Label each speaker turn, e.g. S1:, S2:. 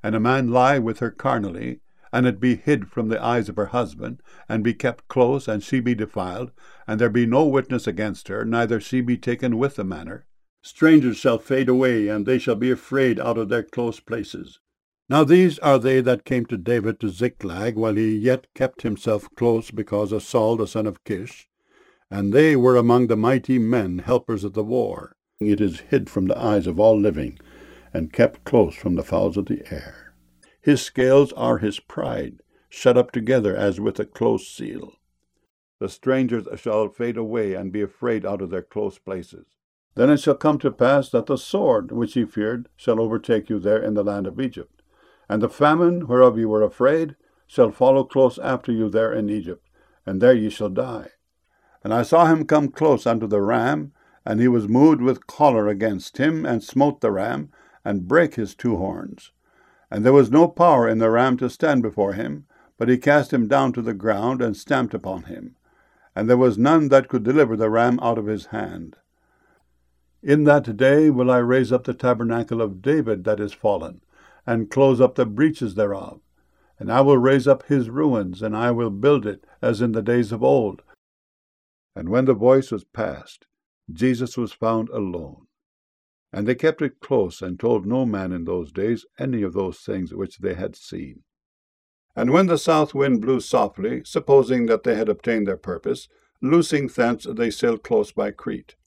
S1: and a man lie with her carnally, and it be hid from the eyes of her husband, and be kept close, and she be defiled, and there be no witness against her, neither she be taken with the manner, strangers shall fade away, and they shall be afraid out of their close places. Now these are they that came to David to Ziklag, while he yet kept himself close because of Saul the son of Kish, and they were among the mighty men, helpers of the war. It is hid from the eyes of all living, and kept close from the fowls of the air. His scales are his pride, shut up together as with a close seal. The strangers shall fade away, and be afraid out of their close places. Then it shall come to pass that the sword which ye feared shall overtake you there in the land of Egypt, and the famine whereof ye were afraid shall follow close after you there in Egypt, and there ye shall die. And I saw him come close unto the ram, and he was moved with choler against him, and smote the ram, and brake his 2 horns. And there was no power in the ram to stand before him, but he cast him down to the ground, and stamped upon him. And there was none that could deliver the ram out of his hand. In that day will I raise up the tabernacle of David that is fallen, and close up the breaches thereof. And I will raise up his ruins, and I will build it as in the days of old. And when the voice was past, Jesus was found alone. And they kept it close, and told no man in those days any of those things which they had seen. And when the south wind blew softly, supposing that they had obtained their purpose, loosing thence they sailed close by Crete.